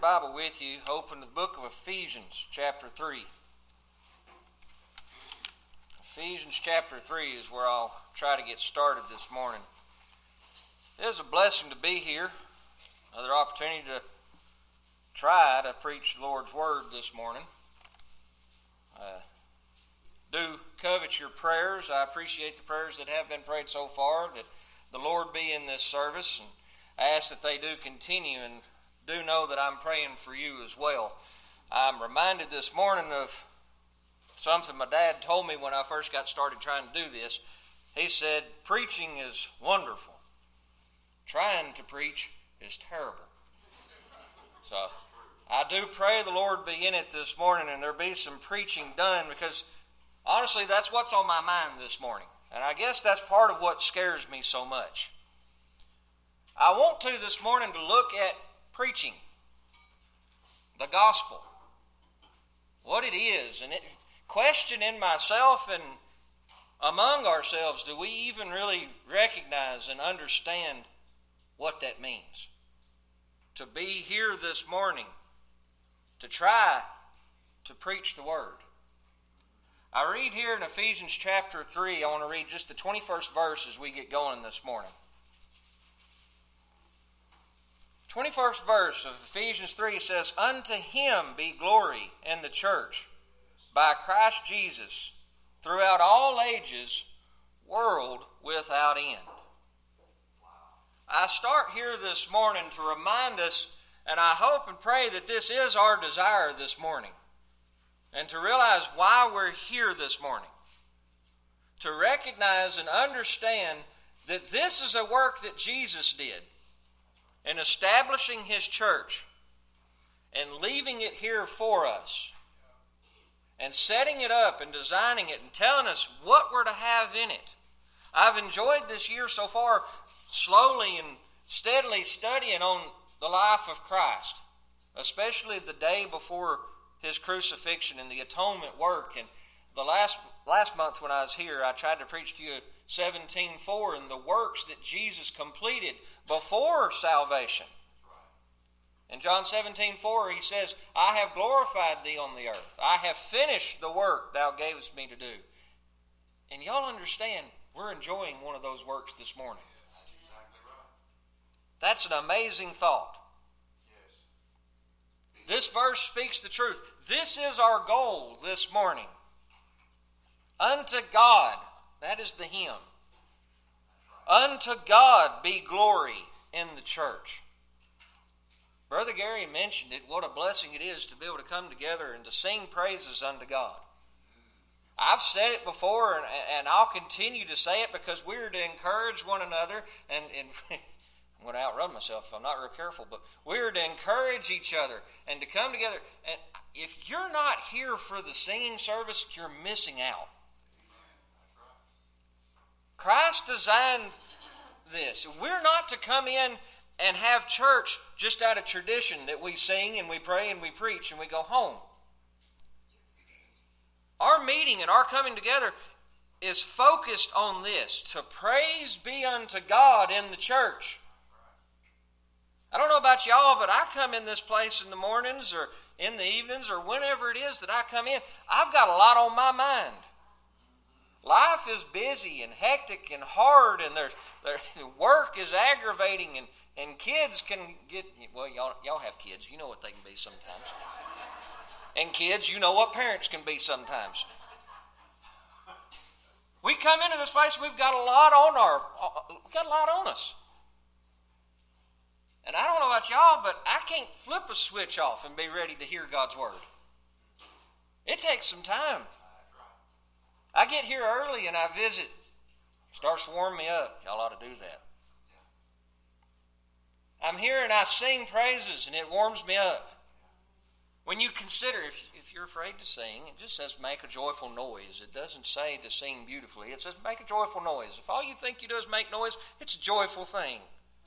Bible with you, open the book of Ephesians, chapter 3. Ephesians chapter 3 is where I'll try to get started this morning. It is a blessing to be here. Another opportunity to try to preach the Lord's Word this morning. Do covet your prayers. I appreciate the prayers that have been prayed so far, that the Lord be in this service, and I ask that they do continue, and do know that I'm praying for you as well. I'm reminded this morning of something my dad told me when I first got started trying to do this. He said, preaching is wonderful. Trying to preach is terrible. So I do pray the Lord be in it this morning and there be some preaching done, because honestly that's what's on my mind this morning. And I guess that's part of what scares me so much. I want to this morning to look at preaching, the gospel, what it is, and questioning myself and among ourselves, do we even really recognize and understand what that means? To be here this morning, to try to preach the Word. I read here in Ephesians chapter 3, I want to read just the 21st verse as we get going this morning. 21st verse of Ephesians 3 says, "Unto him be glory in the church by Christ Jesus throughout all ages, world without end." I start here this morning to remind us, and I hope and pray that this is our desire this morning, and to realize why we're here this morning. To recognize and understand that this is a work that Jesus did in establishing His church and leaving it here for us and setting it up and designing it and telling us what we're to have in it. I've enjoyed this year so far slowly and steadily studying on the life of Christ, especially the day before His crucifixion and the atonement work. And the last month when I was here, I tried to preach to you 17:4 and the works that Jesus completed before salvation. In John 17:4 He says, "I have glorified thee on the earth. I have finished the work thou gavest me to do." And y'all understand, we're enjoying one of those works this morning. That's exactly right. That's an amazing thought. Yes. This verse speaks the truth. This is our goal this morning. Unto God, that is the hymn. Unto God be glory in the church. Brother Gary mentioned it, what a blessing it is to be able to come together and to sing praises unto God. I've said it before, and I'll continue to say it, because we're to encourage one another, and I'm going to outrun myself if I'm not real careful, but we're to encourage each other and to come together. And if you're not here for the singing service, you're missing out. Christ designed this. We're not to come in and have church just out of tradition that we sing and we pray and we preach and we go home. Our meeting and our coming together is focused on this: to praise be unto God in the church. I don't know about y'all, but I come in this place in the mornings or in the evenings or whenever it is that I come in, I've got a lot on my mind. Life is busy and hectic and hard, and their work is aggravating, and kids can get, well, y'all have kids, you know what they can be sometimes. And kids, you know what parents can be sometimes. We come into this place, we've got a lot on us. And I don't know about y'all, but I can't flip a switch off and be ready to hear God's Word. It takes some time. I get here early and I visit. It starts to warm me up. Y'all ought to do that. I'm here and I sing praises and it warms me up. When you consider, if you're afraid to sing, it just says make a joyful noise. It doesn't say to sing beautifully. It says make a joyful noise. If all you think you do is make noise, it's a joyful thing.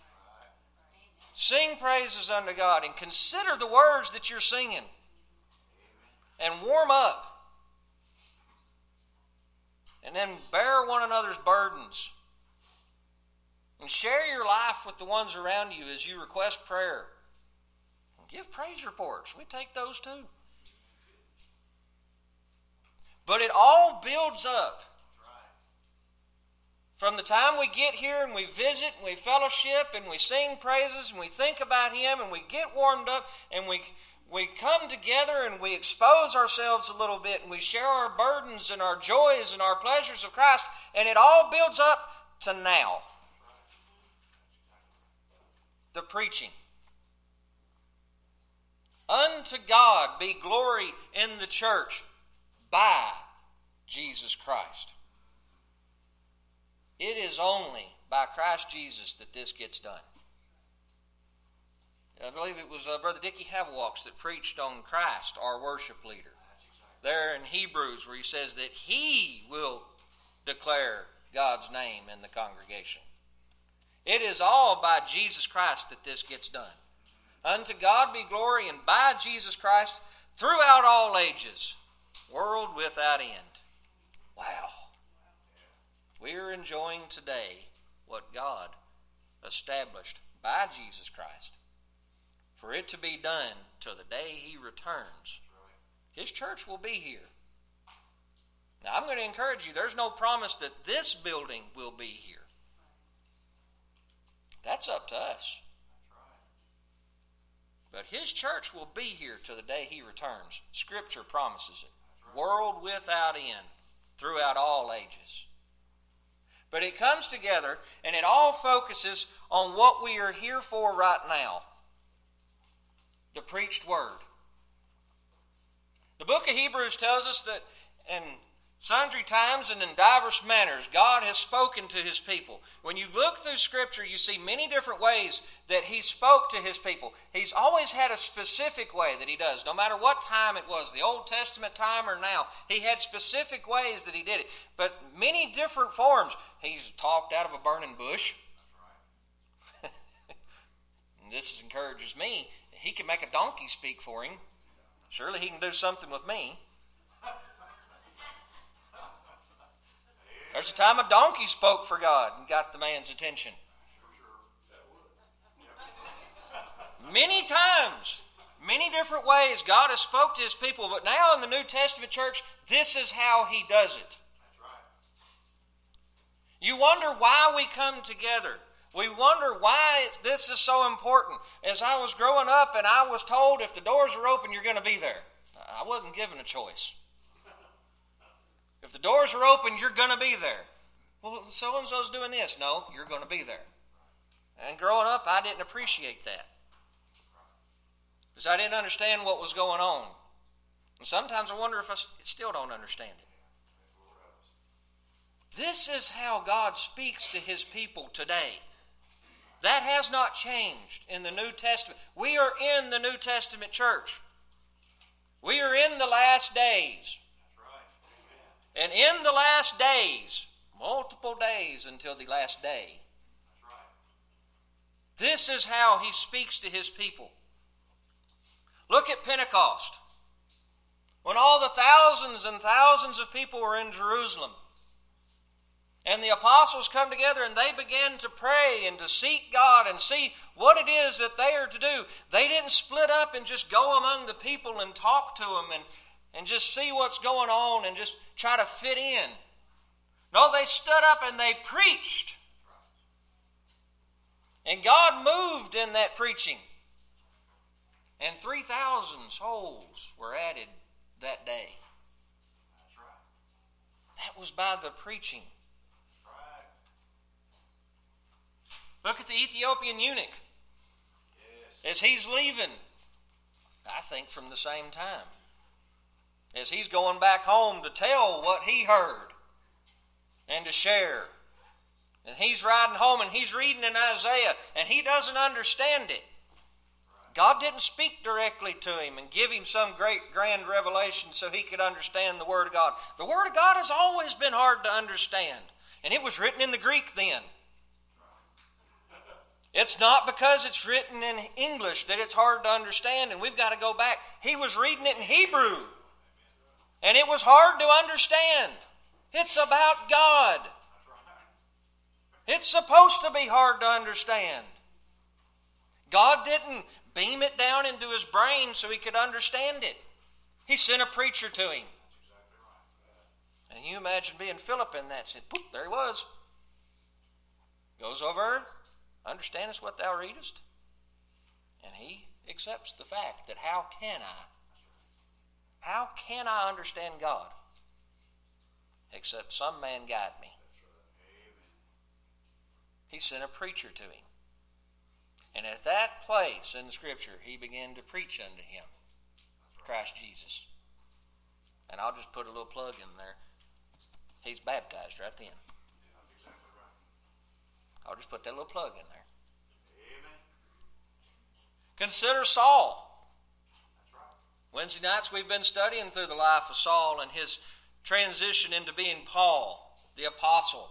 Sing praises unto God and consider the words that you're singing. And warm up. And then bear one another's burdens. And share your life with the ones around you as you request prayer. Give praise reports. We take those too. But it all builds up. From the time we get here and we visit and we fellowship and we sing praises and we think about Him and we get warmed up and we come together and we expose ourselves a little bit and we share our burdens and our joys and our pleasures of Christ, and it all builds up to now. The preaching. Unto God be glory in the church by Jesus Christ. It is only by Christ Jesus that this gets done. I believe it was Brother Dickie Havelwalks that preached on Christ, our worship leader. There in Hebrews where he says that He will declare God's name in the congregation. It is all by Jesus Christ that this gets done. Unto God be glory, and by Jesus Christ throughout all ages, world without end. Wow. We are enjoying today what God established by Jesus Christ. For it to be done till the day He returns. His church will be here. Now I'm going to encourage you, there's no promise that this building will be here. That's up to us. But His church will be here till the day He returns. Scripture promises it. World without end, throughout all ages. But it comes together and it all focuses on what we are here for right now. The preached word. The book of Hebrews tells us that in sundry times and in diverse manners, God has spoken to His people. When you look through Scripture, you see many different ways that He spoke to His people. He's always had a specific way that He does, no matter what time it was, the Old Testament time or now. He had specific ways that He did it, but many different forms. He's talked out of a burning bush. And this encourages me. He can make a donkey speak for Him. Surely He can do something with me. There's a time a donkey spoke for God and got the man's attention. Many times, many different ways God has spoke to His people, but now in the New Testament church, this is how He does it. You wonder why we come together. We wonder why this is so important. As I was growing up and I was told if the doors are open, you're going to be there. I wasn't given a choice. If the doors are open, you're going to be there. Well, so-and-so's doing this. No, you're going to be there. And growing up, I didn't appreciate that. Because I didn't understand what was going on. And sometimes I wonder if I still don't understand it. This is how God speaks to His people today. That has not changed in the New Testament. We are in the New Testament church. We are in the last days. And in the last days, multiple days until the last day, this is how He speaks to His people. Look at Pentecost. When all the thousands and thousands of people were in Jerusalem, and the apostles come together and they began to pray and to seek God and see what it is that they are to do. They didn't split up and just go among the people and talk to them and just see what's going on and just try to fit in. No, they stood up and they preached. And God moved in that preaching. And 3,000 souls were added that day. That was by the preaching. Look at the Ethiopian eunuch. As he's leaving, I think from the same time, as he's going back home to tell what he heard and to share. And he's riding home and he's reading in Isaiah and he doesn't understand it. God didn't speak directly to him and give him some great grand revelation so he could understand the Word of God. The Word of God has always been hard to understand. And it was written in the Greek then. It's not because it's written in English that it's hard to understand and we've got to go back. He was reading it in Hebrew. And it was hard to understand. It's about God. It's supposed to be hard to understand. God didn't beam it down into his brain so he could understand it. He sent a preacher to him. And you imagine being Philip in that. Said, poof, there he was. Goes over, understandest what thou readest. And he accepts the fact that how can I understand God except some man guide me? He sent a preacher to him. And at that place in the Scripture, he began to preach unto him, Christ Jesus. And I'll just put a little plug in there. He's baptized right then. I'll just put that little plug in there. Amen. Consider Saul. That's right. Wednesday nights we've been studying through the life of Saul and his transition into being Paul, the apostle.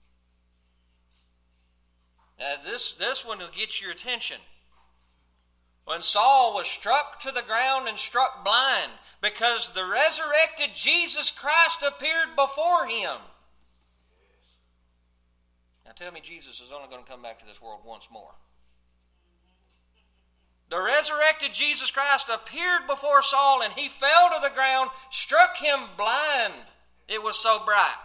Now this one will get your attention. When Saul was struck to the ground and struck blind because the resurrected Jesus Christ appeared before him. Now tell me Jesus is only going to come back to this world once more. The resurrected Jesus Christ appeared before Saul and he fell to the ground, struck him blind. It was so bright.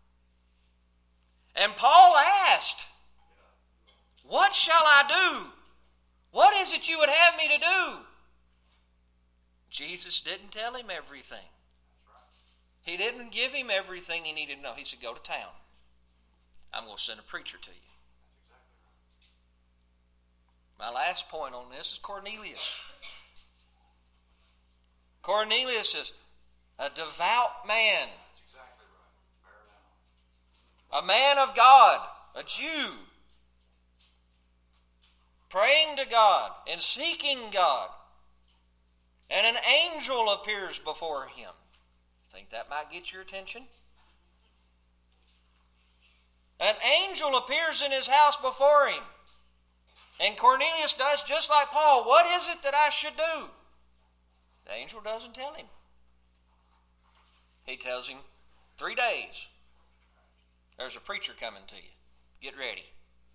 And Paul asked, what shall I do? What is it you would have me to do? Jesus didn't tell him everything. He didn't give him everything he needed to know. He said, go to town. I'm going to send a preacher to you. My last point on this is Cornelius. Cornelius is a devout man. A man of God, a Jew. Praying to God and seeking God. And an angel appears before him. Think that might get your attention? An angel appears in his house before him. And Cornelius does just like Paul. What is it that I should do? The angel doesn't tell him. He tells him, 3 days. There's a preacher coming to you. Get ready.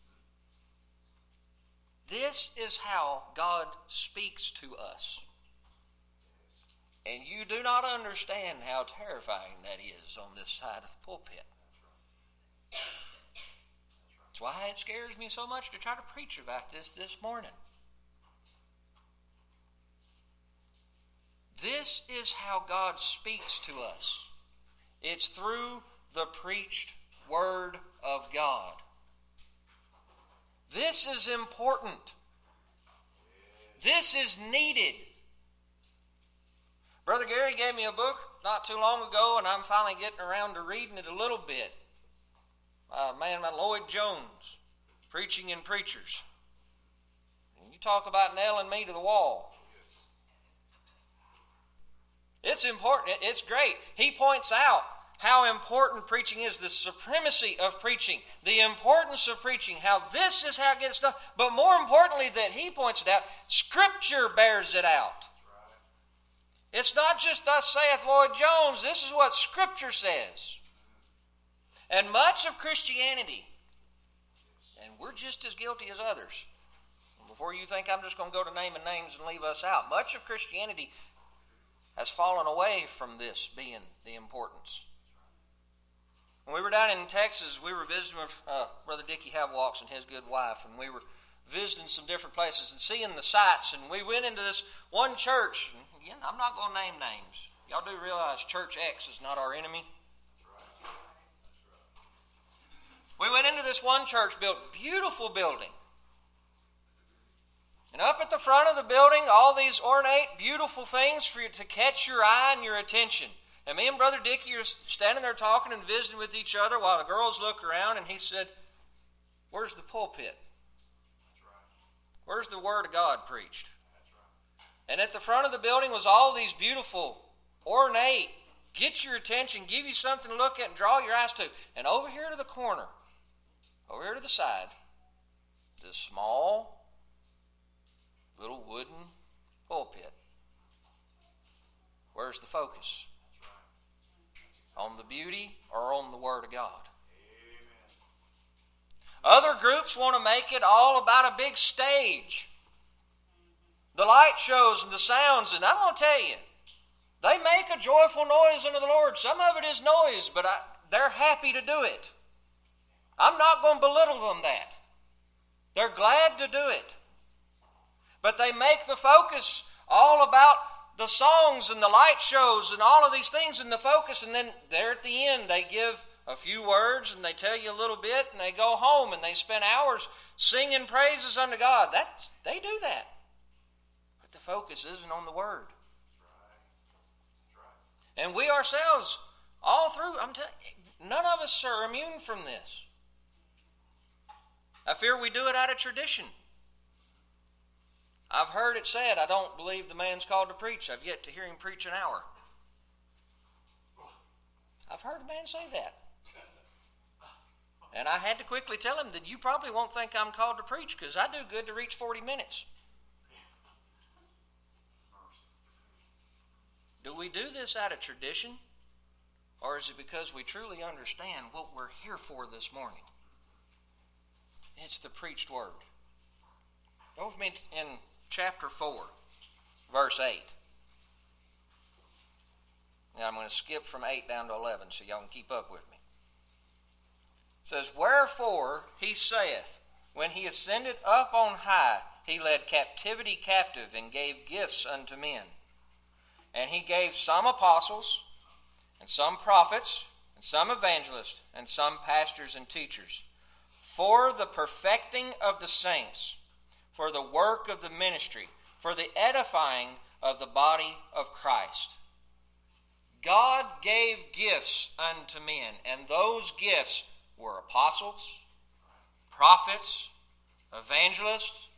This is how God speaks to us. And you do not understand how terrifying that is on this side of the pulpit. That's why it scares me so much to try to preach about this morning. This is how God speaks to us. It's through the preached Word of God. This is important. This is needed. Brother Gary gave me a book not too long ago, and I'm finally getting around to reading it a little bit. A man by Lloyd Jones, Preaching and Preachers. And you talk about nailing me to the wall. It's important. It's great. He points out how important preaching is, the supremacy of preaching, the importance of preaching, how this is how it gets done. But more importantly, that he points it out, Scripture bears it out. It's not just thus saith Lloyd Jones. This is what Scripture says. And much of Christianity, and we're just as guilty as others. Before you think I'm just going to go to naming names and leave us out, much of Christianity has fallen away from this being the importance. When we were down in Texas, we were visiting with Brother Dickie Havwalks and his good wife, and we were visiting some different places and seeing the sights, and we went into this one church. And again, I'm not going to name names. Y'all do realize Church X is not our enemy? We went into this one church built, beautiful building. And up at the front of the building, all these ornate, beautiful things for you to catch your eye and your attention. And me and Brother Dickie are standing there talking and visiting with each other while the girls look around, and he said, where's the pulpit? Where's the Word of God preached? And at the front of the building was all these beautiful, ornate, get your attention, give you something to look at and draw your eyes to. And over here to the corner, over here to the side, this small little wooden pulpit. Where's the focus? On the beauty or on the Word of God? Other groups want to make it all about a big stage. the light shows and the sounds, and I'm going to tell you, they make a joyful noise unto the Lord. Some of it is noise, but they're happy to do it. I'm not going to belittle them that. They're glad to do it. But they make the focus all about the songs and the light shows and all of these things in the focus, and then there at the end they give a few words and they tell you a little bit and they go home and they spend hours singing praises unto God. They do that. But the focus isn't on the Word. And we ourselves, all through, none of us are immune from this. I fear we do it out of tradition. I've heard it said, I don't believe the man's called to preach. I've yet to hear him preach an hour. I've heard a man say that. And I had to quickly tell him that you probably won't think I'm called to preach because I do good to reach 40 minutes. Do we do this out of tradition? Or is it because we truly understand what we're here for this morning? It's the preached word. Go with me in chapter 4, verse 8. Now I'm going to skip from 8 down to 11 so y'all can keep up with me. It says, Wherefore he saith, when he ascended up on high, he led captivity captive and gave gifts unto men. And he gave some apostles, and some prophets, and some evangelists, and some pastors and teachers, for the perfecting of the saints, for the work of the ministry, for the edifying of the body of Christ. God gave gifts unto men, and those gifts were apostles, prophets, evangelists,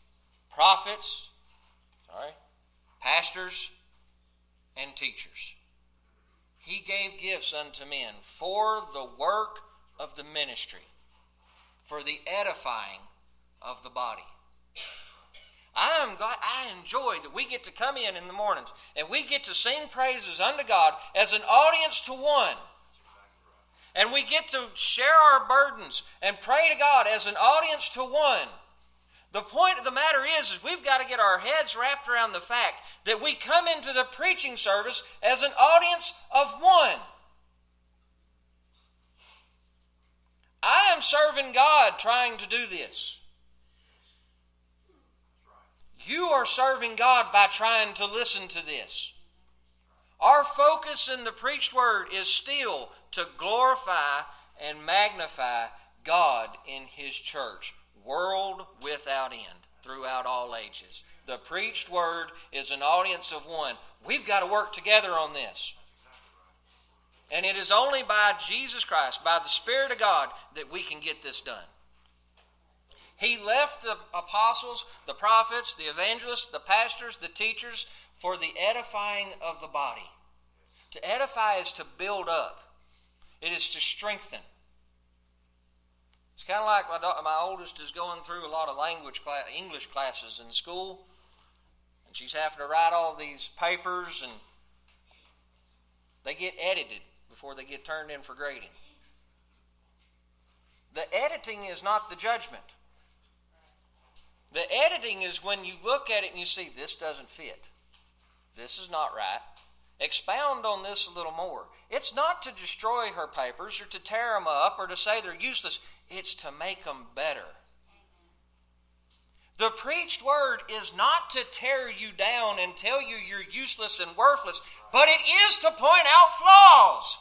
pastors, and teachers. He gave gifts unto men for the work of the ministry, for the edifying of the body. I enjoy that we get to come in the mornings and we get to sing praises unto God as an audience to one. And we get to share our burdens and pray to God as an audience to one. The point of the matter is we've got to get our heads wrapped around the fact that we come into the preaching service as an audience of one. I am serving God trying to do this. You are serving God by trying to listen to this. Our focus in the preached word is still to glorify and magnify God in His church, world without end, throughout all ages. The preached word is an audience of one. We've got to work together on this. And it is only by Jesus Christ, by the Spirit of God, that we can get this done. He left the apostles, the prophets, the evangelists, the pastors, the teachers for the edifying of the body. To edify is to build up. It is to strengthen. It's kind of like my oldest is going through a lot of English classes in school. And she's having to write all these papers and they get edited before they get turned in for grading. The editing is not the judgment. The editing is when you look at it and you see this doesn't fit. This is not right. Expound on this a little more. It's not to destroy her papers or to tear them up or to say they're useless. It's to make them better. The preached word is not to tear you down and tell you you're useless and worthless, but it is to point out flaws.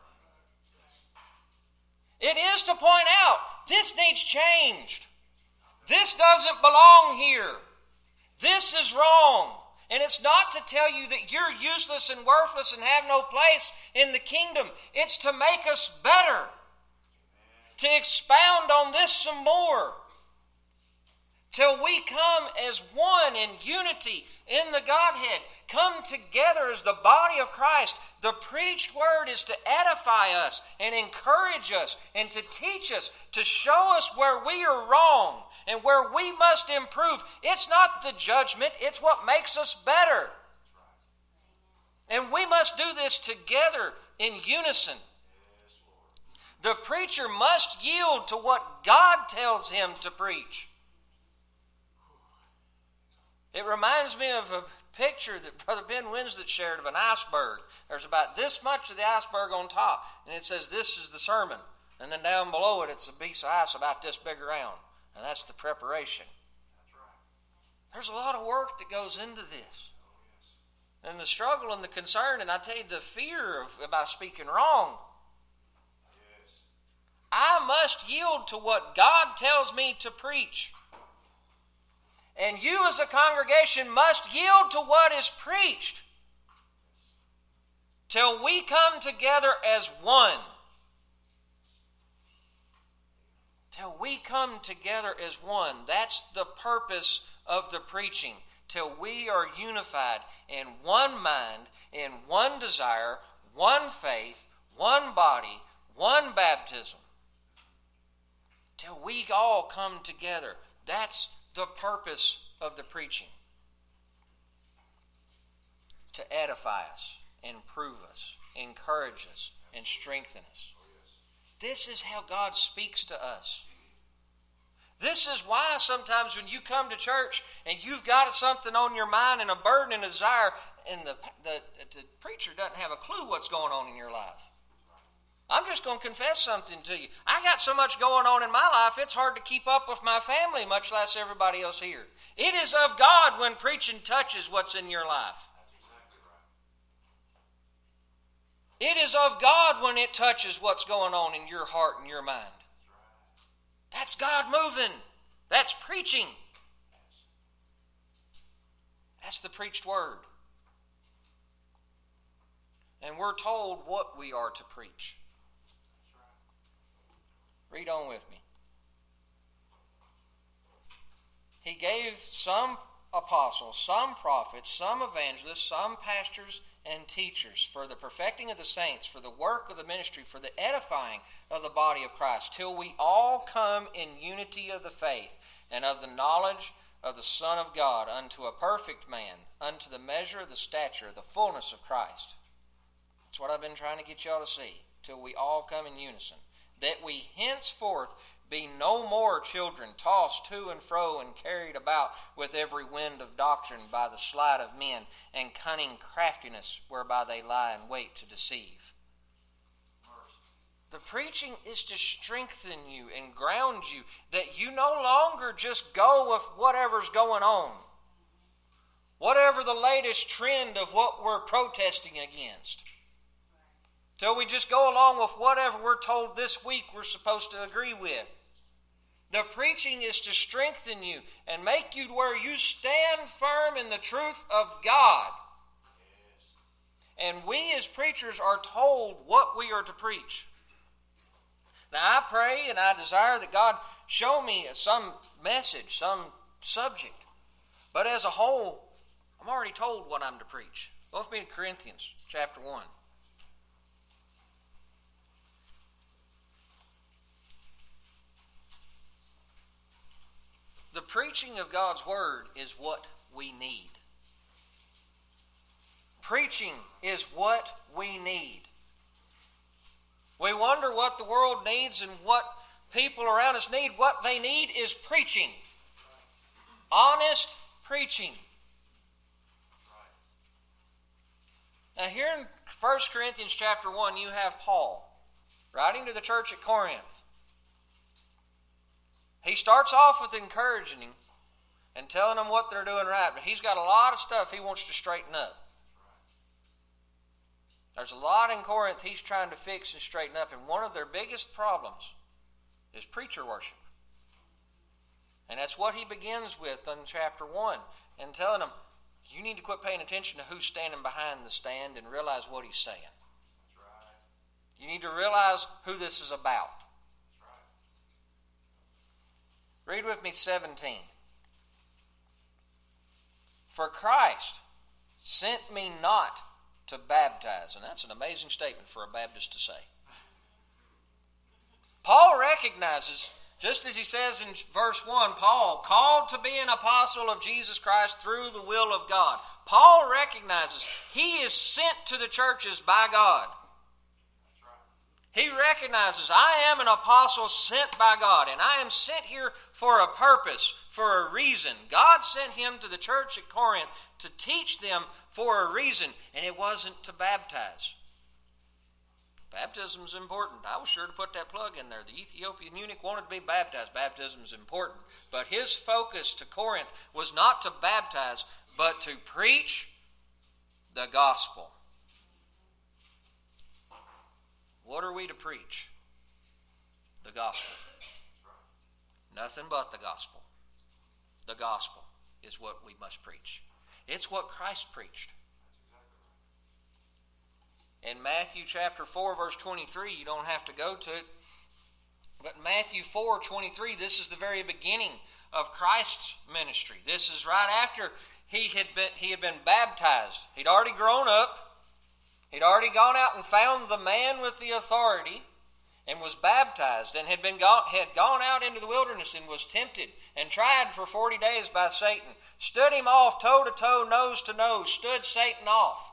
It is to point out this needs changed. This doesn't belong here. This is wrong. And it's not to tell you that you're useless and worthless and have no place in the kingdom. It's to make us better. To expound on this some more. Till we come as one in unity in the Godhead. Come together as the body of Christ. The preached word is to edify us and encourage us and to teach us, to show us where we are wrong and where we must improve. It's not the judgment, it's what makes us better. And we must do this together in unison. The preacher must yield to what God tells him to preach. It reminds me of a picture that Brother Ben Winslet shared of an iceberg. There's about this much of the iceberg on top, and it says this is the sermon. And then down below it, it's a piece of ice about this big around, and that's the preparation. That's right. There's a lot of work that goes into this. And the struggle and the concern, and I tell you, the fear about speaking wrong. Yes. I must yield to what God tells me to preach. And you as a congregation must yield to what is preached till we come together as one. Till we come together as one. That's the purpose of the preaching. Till we are unified in one mind, in one desire, one faith, one body, one baptism. Till we all come together. That's the purpose of the preaching. To edify us, improve us, encourage us, and strengthen us. This is how God speaks to us. This is why sometimes when you come to church and you've got something on your mind and a burden and a desire, and the preacher doesn't have a clue what's going on in your life. I'm just going to confess something to you. I got so much going on in my life, it's hard to keep up with my family, much less everybody else here. It is of God when preaching touches what's in your life. That's exactly right. It is of God when it touches what's going on in your heart and your mind. That's God moving. That's preaching. That's the preached word. And we're told what we are to preach. Read on with me. He gave some apostles, some prophets, some evangelists, some pastors and teachers for the perfecting of the saints, for the work of the ministry, for the edifying of the body of Christ, till we all come in unity of the faith and of the knowledge of the Son of God, unto a perfect man, unto the measure of the stature, the fullness of Christ. That's what I've been trying to get y'all to see, till we all come in unison. That we henceforth be no more children, tossed to and fro and carried about with every wind of doctrine by the sleight of men and cunning craftiness whereby they lie in wait to deceive. The preaching is to strengthen you and ground you, that you no longer just go with whatever's going on, whatever the latest trend of what we're protesting against. Till we just go along with whatever we're told this week we're supposed to agree with. The preaching is to strengthen you and make you where you stand firm in the truth of God. And we as preachers are told what we are to preach. Now I pray and I desire that God show me some message, some subject. But as a whole, I'm already told what I'm to preach. Go with me to Corinthians chapter 1. The preaching of God's Word is what we need. Preaching is what we need. We wonder what the world needs and what people around us need. What they need is preaching. Honest preaching. Now here in 1 Corinthians chapter 1, you have Paul writing to the church at Corinth. He starts off with encouraging them and telling them what they're doing right, but he's got a lot of stuff he wants to straighten up. There's a lot in Corinth he's trying to fix and straighten up, and one of their biggest problems is preacher worship. And that's what he begins with in chapter 1, and telling them, you need to quit paying attention to who's standing behind the stand and realize what he's saying. That's right. You need to realize who this is about. Read with me 17. For Christ sent me not to baptize. And that's an amazing statement for a Baptist to say. Paul recognizes, just as he says in verse 1, Paul, called to be an apostle of Jesus Christ through the will of God. Paul recognizes he is sent to the churches by God. He recognizes, I am an apostle sent by God, and I am sent here for a purpose, for a reason. God sent him to the church at Corinth to teach them for a reason, and it wasn't to baptize. Baptism is important. I was sure to put that plug in there. The Ethiopian eunuch wanted to be baptized. Baptism is important. But his focus to Corinth was not to baptize, but to preach the gospel. What are we to preach? The gospel. Nothing but the gospel. The gospel is what we must preach. It's what Christ preached. In Matthew chapter 4, verse 23, you don't have to go to it, but Matthew 4:23, this is the very beginning of Christ's ministry. This is right after he had been baptized. He'd already grown up. He'd already gone out and found the man with the authority and was baptized, and had gone out into the wilderness and was tempted and tried for 40 days by Satan. Stood him off toe to toe, nose to nose, stood Satan off.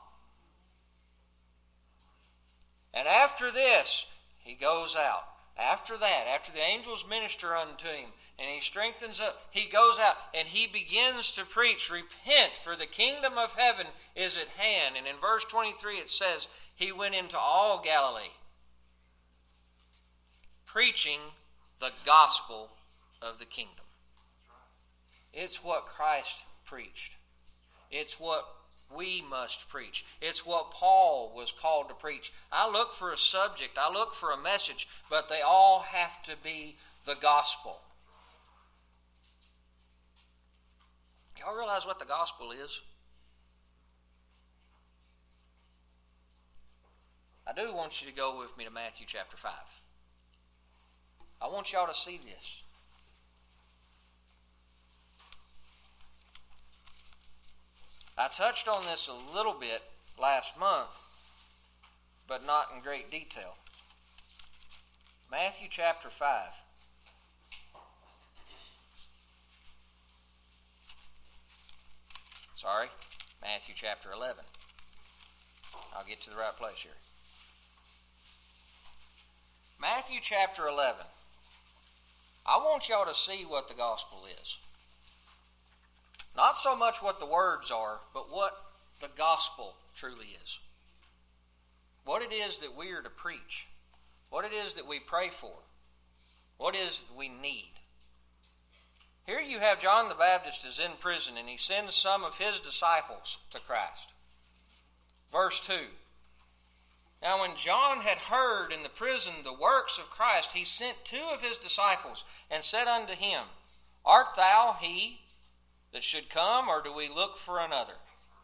And after this, he goes out. After that, after the angels minister unto him, and he strengthens up, he goes out and he begins to preach, repent, for the kingdom of heaven is at hand. And in verse 23 it says, he went into all Galilee, preaching the gospel of the kingdom. It's what Christ preached. It's what we must preach. It's what Paul was called to preach. I look for a subject, I look for a message, but they all have to be the gospel. Y'all realize what the gospel is? I do want you to go with me to Matthew chapter 5. I want y'all to see this. I touched on this a little bit last month, but not in great detail. Matthew chapter 5. Sorry, Matthew chapter 11. I'll get to the right place here. Matthew chapter 11. I want y'all to see what the gospel is. Not so much what the words are, but what the gospel truly is. What it is that we are to preach. What it is that we pray for. What it is that we need. Here you have John the Baptist is in prison, and he sends some of his disciples to Christ. Verse 2. Now when John had heard in the prison the works of Christ, he sent 2 of his disciples, and said unto him, Art thou he that should come, or do we look for another?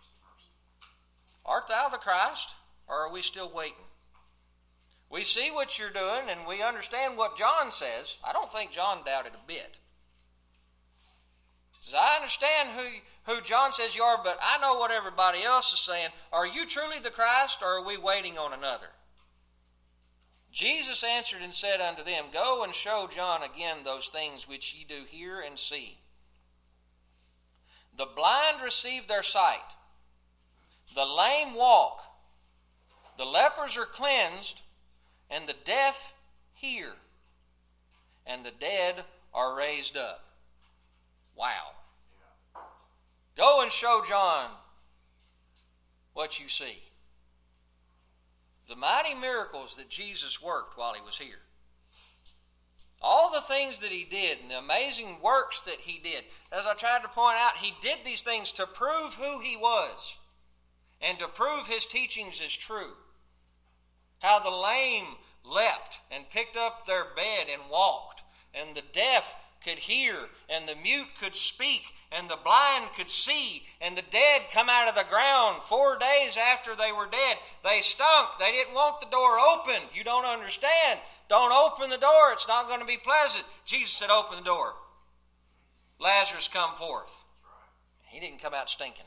Art thou the Christ, or are we still waiting? We see what you're doing, and we understand what John says. I don't think John doubted a bit. He says, I understand who John says you are, but I know what everybody else is saying. Are you truly the Christ, or are we waiting on another? Jesus answered and said unto them, Go and show John again those things which ye do hear and see. The blind receive their sight. The lame walk. The lepers are cleansed. And the deaf hear. And the dead are raised up. Wow. Go and show John what you see. The mighty miracles that Jesus worked while he was here. All the things that he did and the amazing works that he did. As I tried to point out, he did these things to prove who he was and to prove his teachings as true. How the lame leapt and picked up their bed and walked, and the deaf could hear, and the mute could speak, and the blind could see, and the dead come out of the ground 4 days after they were dead. They stunk. They didn't want the door open. You don't understand. Don't open the door. It's not going to be pleasant. Jesus said, open the door. Lazarus, come forth. He didn't come out stinking.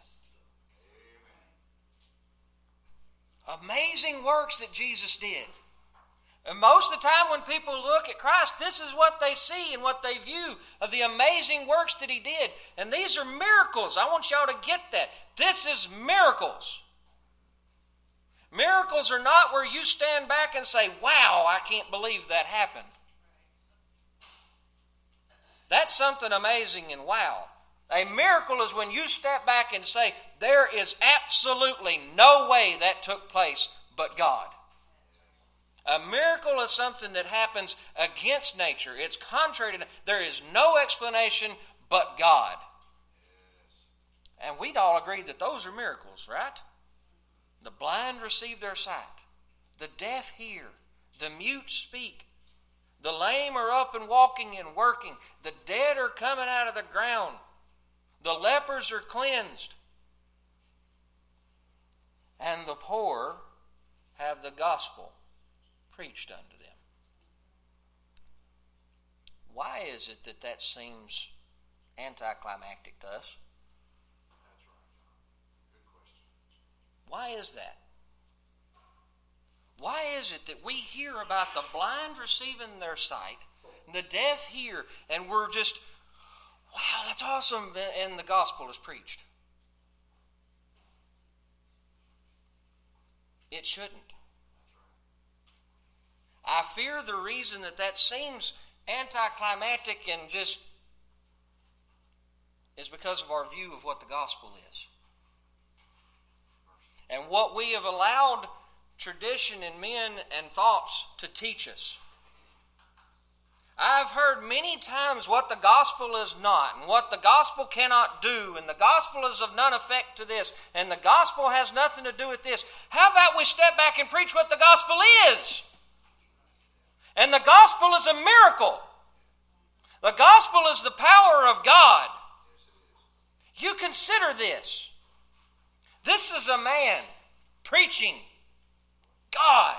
Amazing works that Jesus did. And most of the time when people look at Christ, this is what they see and what they view of the amazing works that he did. And these are miracles. I want y'all to get that. This is miracles. Miracles are not where you stand back and say, wow, I can't believe that happened. That's something amazing and wow. A miracle is when you step back and say, there is absolutely no way that took place but God. A miracle is something that happens against nature. It's contrary to, there is no explanation but God. And we'd all agree that those are miracles, right? The blind receive their sight. The deaf hear. The mute speak. The lame are up and walking and working. The dead are coming out of the ground. The lepers are cleansed. And the poor have the gospel preached unto them. Why is it that that seems anticlimactic to us? That's right. Good question. Why is that? Why is it that we hear about the blind receiving their sight, and the deaf hear, and we're just, wow, that's awesome, and the gospel is preached? It shouldn't. I fear the reason that seems anticlimactic and just is because of our view of what the gospel is. And what we have allowed tradition and men and thoughts to teach us. I've heard many times what the gospel is not, and what the gospel cannot do, and the gospel is of none effect to this, and the gospel has nothing to do with this. How about we step back and preach what the gospel is? And the gospel is a miracle. The gospel is the power of God. You consider this. This is a man preaching God.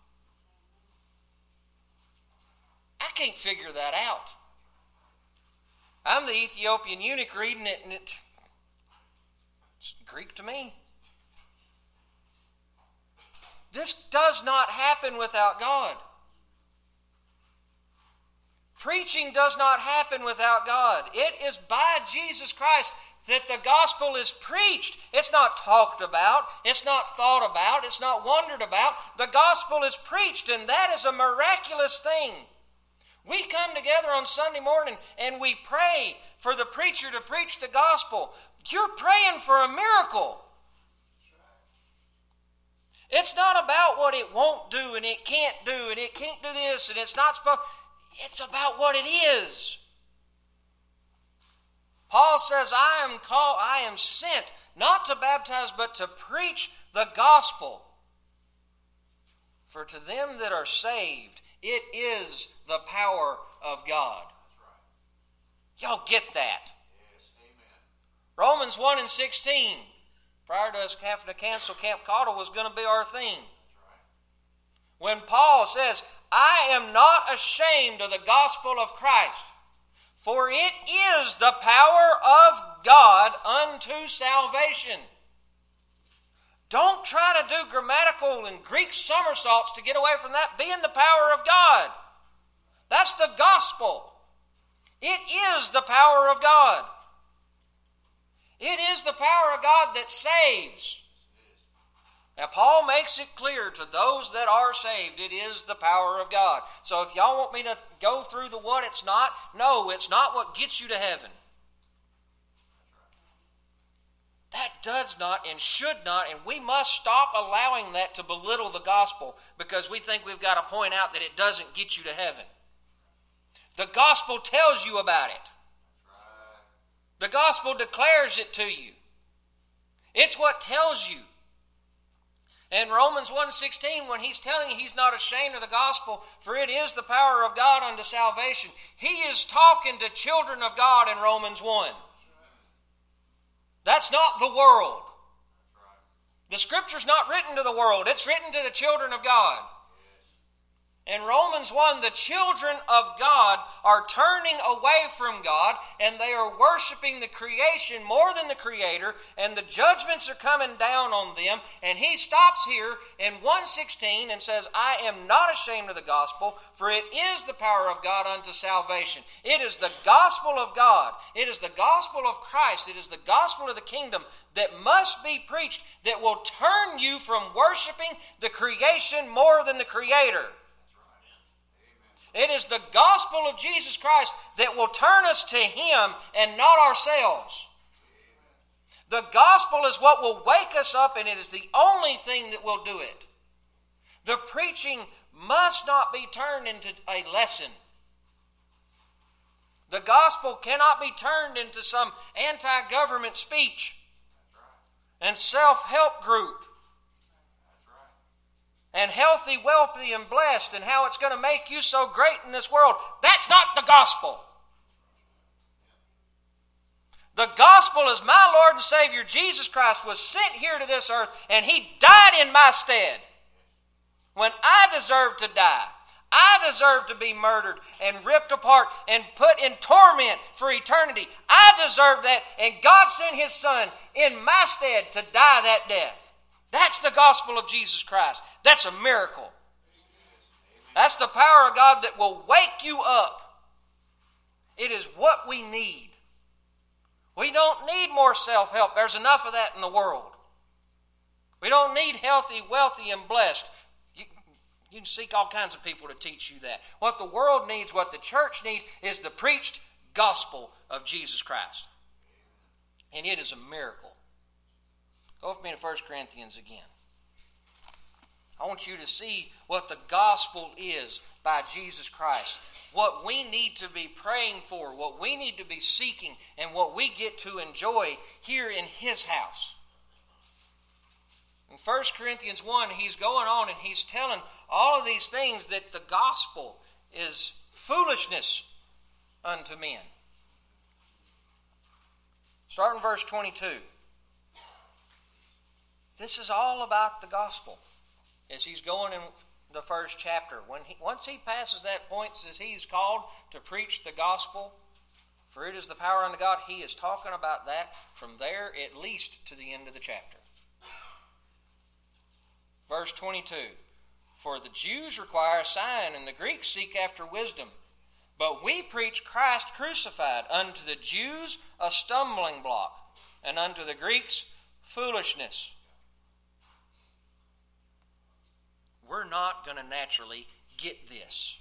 I can't figure that out. I'm the Ethiopian eunuch reading it, and it's Greek to me. This does not happen without God. Preaching does not happen without God. It is by Jesus Christ that the gospel is preached. It's not talked about. It's not thought about. It's not wondered about. The gospel is preached, and that is a miraculous thing. We come together on Sunday morning and we pray for the preacher to preach the gospel. You're praying for a miracle. It's not about what it won't do and it can't do and it can't do this and it's not supposed. It's about what it is. Paul says, I am sent not to baptize but to preach the gospel. For to them that are saved, it is the power of God. That's right. Y'all get that? Yes, amen. Romans 1:16. Prior to us having to cancel Camp Cottle was going to be our theme. That's right. When Paul says, I am not ashamed of the gospel of Christ, for it is the power of God unto salvation. Don't try to do grammatical and Greek somersaults to get away from that being the power of God. That's the gospel. It is the power of God. It is the power of God that saves. Now, Paul makes it clear to those that are saved, it is the power of God. So if y'all want me to go through the what it's not, no, it's not what gets you to heaven. That does not and should not, and we must stop allowing that to belittle the gospel because we think we've got to point out that it doesn't get you to heaven. The gospel tells you about it. The gospel declares it to you. It's what tells you. In Romans 1:16, when he's telling you he's not ashamed of the gospel, for it is the power of God unto salvation, he is talking to children of God in Romans 1. That's not the world. The Scripture's not written to the world. It's written to the children of God. In Romans 1, the children of God are turning away from God and they are worshiping the creation more than the Creator, and the judgments are coming down on them. And he stops here in 1:16 and says, I am not ashamed of the gospel, for it is the power of God unto salvation. It is the gospel of God. It is the gospel of Christ. It is the gospel of the kingdom that must be preached that will turn you from worshiping the creation more than the Creator. It is the gospel of Jesus Christ that will turn us to Him and not ourselves. The gospel is what will wake us up, and it is the only thing that will do it. The preaching must not be turned into a lesson. The gospel cannot be turned into some anti-government speech and self-help group and healthy, wealthy, and blessed, and how it's going to make you so great in this world. That's not the gospel. The gospel is my Lord and Savior Jesus Christ was sent here to this earth, and He died in my stead when I deserved to die. I deserved to be murdered and ripped apart and put in torment for eternity. I deserved that, and God sent His Son in my stead to die that death. That's the gospel of Jesus Christ. That's a miracle. That's the power of God that will wake you up. It is what we need. We don't need more self-help. There's enough of that in the world. We don't need healthy, wealthy, and blessed. You can seek all kinds of people to teach you that. What the world needs, what the church needs, is the preached gospel of Jesus Christ. And it is a miracle. Go with me to 1 Corinthians again. I want you to see what the gospel is by Jesus Christ. What we need to be praying for, what we need to be seeking, and what we get to enjoy here in His house. In 1 Corinthians 1, he's going on and he's telling all of these things that the gospel is foolishness unto men. Starting in verse 22. This is all about the gospel. As he's going in the first chapter, once he passes that point, as he's called to preach the gospel, for it is the power unto God, he is talking about that from there at least to the end of the chapter. Verse 22, for the Jews require a sign, and the Greeks seek after wisdom. But we preach Christ crucified, unto the Jews a stumbling block, and unto the Greeks foolishness. We're not going to naturally get this.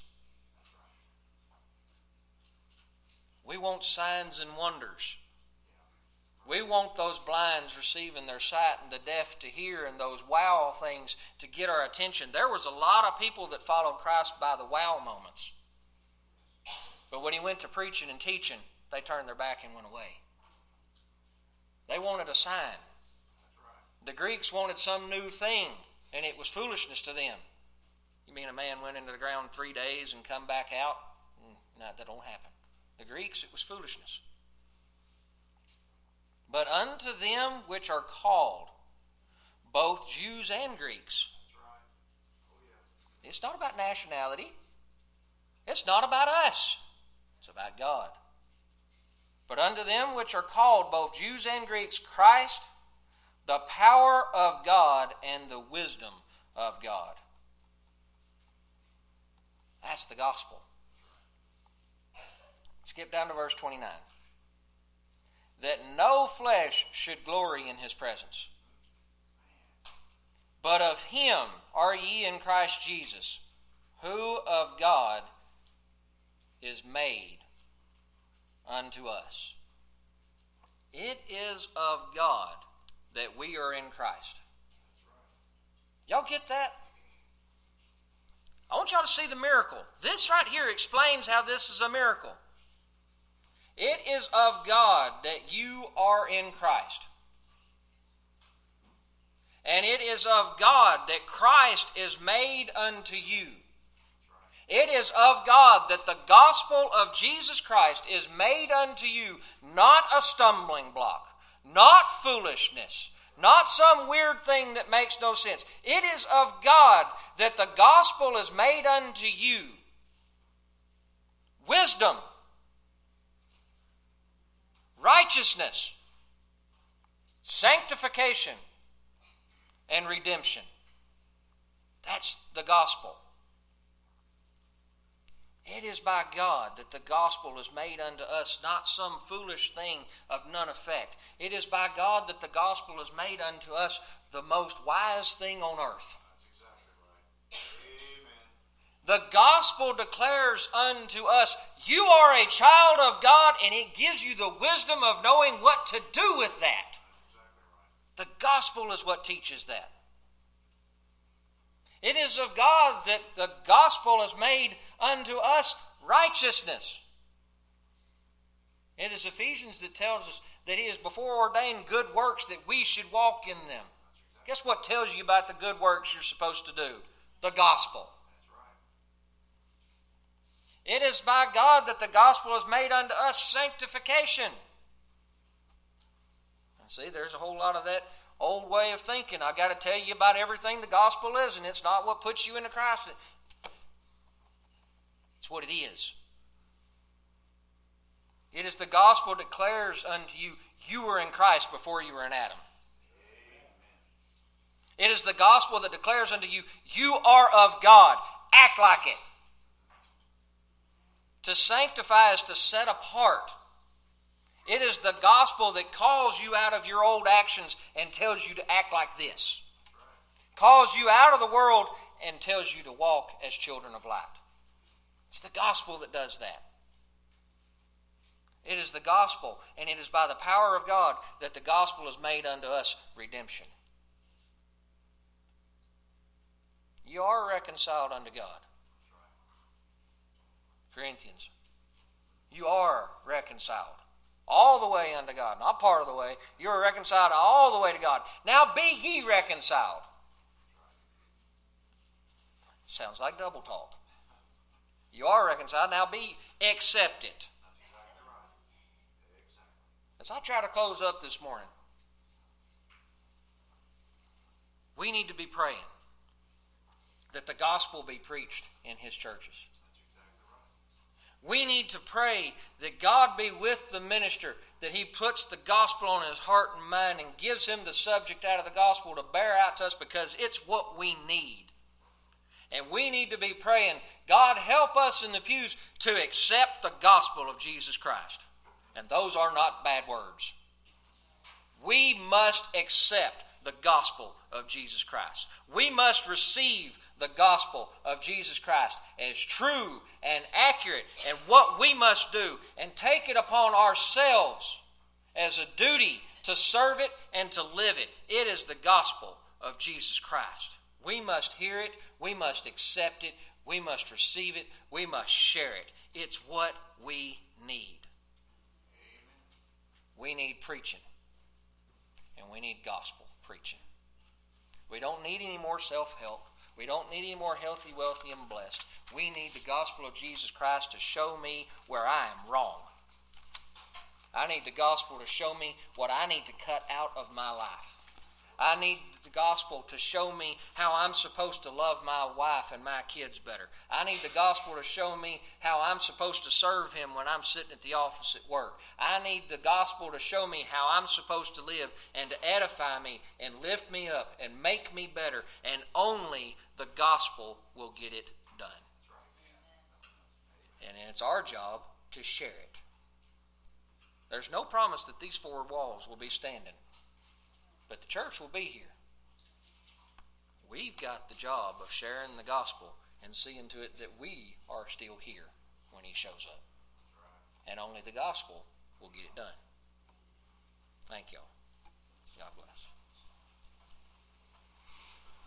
We want signs and wonders. We want those blinds receiving their sight and the deaf to hear, and those wow things to get our attention. There was a lot of people that followed Christ by the wow moments. But when He went to preaching and teaching, they turned their back and went away. They wanted a sign. The Greeks wanted some new thing, and it was foolishness to them. You mean a man went into the ground 3 days and come back out? No, that don't happen. The Greeks, it was foolishness. But unto them which are called, both Jews and Greeks. It's not about nationality. It's not about us. It's about God. But unto them which are called, both Jews and Greeks, Christ, the power of God and the wisdom of God. That's the gospel. Skip down to verse 29. That no flesh should glory in His presence. But of Him are ye in Christ Jesus, who of God is made unto us. It is of God that we are in Christ. Y'all get that? I want y'all to see the miracle. This right here explains how this is a miracle. It is of God that you are in Christ. And it is of God that Christ is made unto you. It is of God that the gospel of Jesus Christ is made unto you, not a stumbling block, not foolishness, Not some weird thing that makes no sense. It is of God that the gospel is made unto you. Wisdom, righteousness, sanctification, and redemption. That's the gospel. It is by God that the gospel is made unto us, not some foolish thing of none effect. It is by God that the gospel is made unto us the most wise thing on earth. That's exactly right. Amen. The gospel declares unto us, you are a child of God, and it gives you the wisdom of knowing what to do with that. The gospel is what teaches that. It is of God that the gospel is made unto us righteousness. It is Ephesians that tells us that He has before ordained good works that we should walk in them. Guess what tells you about the good works you're supposed to do? The gospel. It is by God that the gospel is made unto us sanctification. And see, there's a whole lot of that old way of thinking. I've got to tell you about everything the gospel is, and it's not what puts you into Christ. It's what it is. It is the gospel that declares unto you, you were in Christ before you were in Adam. It is the gospel that declares unto you, you are of God. Act like it. To sanctify is to set apart. It is the gospel that calls you out of your old actions and tells you to act like this. Calls you out of the world and tells you to walk as children of light. It's the gospel that does that. It is the gospel, and it is by the power of God that the gospel is made unto us redemption. You are reconciled unto God. Corinthians, you are reconciled all the way unto God. Not part of the way. You are reconciled all the way to God. Now be ye reconciled. Sounds like double talk. You are reconciled. Now be accepted. As I try to close up this morning, we need to be praying that the gospel be preached in His churches. We need to pray that God be with the minister, that he puts the gospel on his heart and mind and gives him the subject out of the gospel to bear out to us, because it's what we need. And we need to be praying, God, help us in the pews to accept the gospel of Jesus Christ. And those are not bad words. We must accept the gospel of Jesus Christ. We must receive the gospel of Jesus Christ as true and accurate, and what we must do, and take it upon ourselves as a duty to serve it and to live it. It is the gospel of Jesus Christ. We must hear it, we must accept it, we must receive it, we must share it. It's what we need. We need preaching, and we need gospel preaching. We don't need any more self-help. We don't need any more healthy, wealthy, and blessed. We need the gospel of Jesus Christ to show me where I am wrong. I need the gospel to show me what I need to cut out of my life. I need the gospel to show me how I'm supposed to love my wife and my kids better. I need the gospel to show me how I'm supposed to serve Him when I'm sitting at the office at work. I need the gospel to show me how I'm supposed to live and to edify me and lift me up and make me better. And only the gospel will get it done. And it's our job to share it. There's no promise that these four walls will be standing, but the church will be here. We've got the job of sharing the gospel and seeing to it that we are still here when He shows up. And only the gospel will get it done. Thank y'all. God bless.